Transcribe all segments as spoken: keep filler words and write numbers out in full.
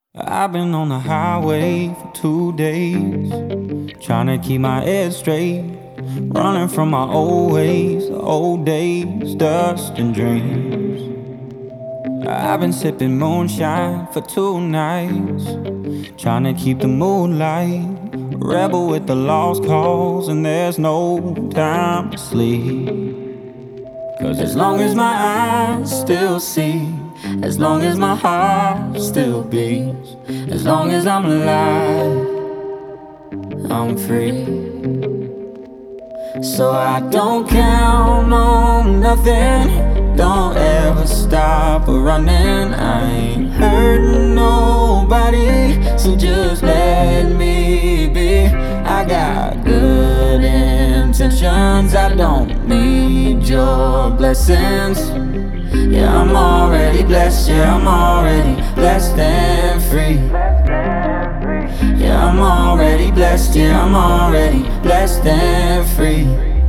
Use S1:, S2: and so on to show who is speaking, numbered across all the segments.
S1: I've been on the highway for two days, trying to keep my head straight, running from my old ways, the old days, dust and dreams. I've been sipping moonshine for two nights, trying to keep the moonlight, rebel with the lost cause, and there's no time to sleep. Cause as long as my eyes still see, as long as my heart still beats, as long as I'm alive, I'm free. So I don't count on nothing, don't ever stop running. I ain't hurting nobody, so just let me be. I got good intentions, I don't need your blessings. Yeah, I'm already blessed, yeah, I'm already blessed and free. Yeah, I'm already blessed, yeah, I'm already blessed and free.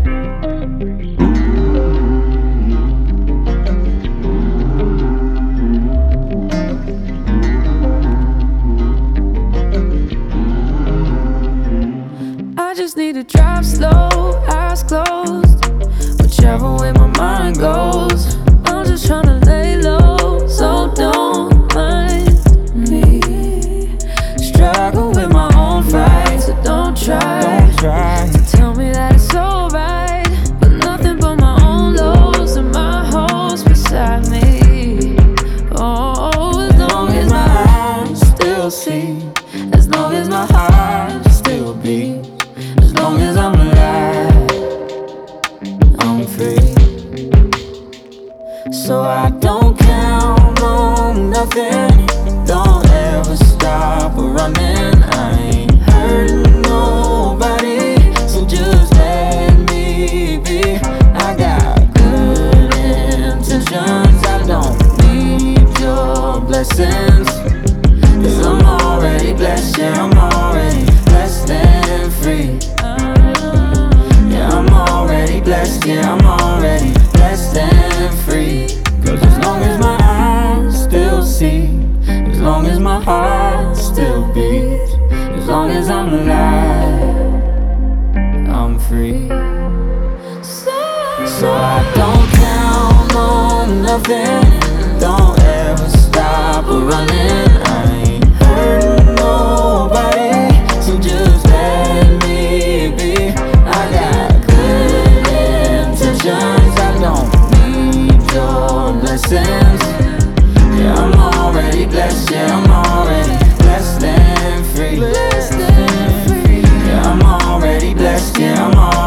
S1: I just need to drive slow, eyes closed, whichever way my mind goes. I'm just tryna lay low, so don't mind me. Struggle with my own fight, so don't try, don't try to tell me that it's alright. But nothing but my own lows and my hoes beside me. Oh, as long as my eyes still see, as long as my heart still beats, as long as I'm alive, I'm free. So I don't count on nothing, don't ever stop running. I ain't hurting nobody, so just let me be. I got good intentions, I don't need your blessings. Cause I'm already blessed, yeah, I'm already blessed and free. Yeah, I'm already blessed, yeah, I'm already blessed and free. Cause as long as my eyes still see, as long as my heart still beats, as long as I'm alive, I'm free. So I don't count on nothing, don't ever stop running. I ain't hurting nobody, so just let me be. I got good intentions, I don't need your blessings. Yeah, I'm already blessed, yeah, I'm already blessed and free. Yeah, I'm already blessed, yeah, I'm already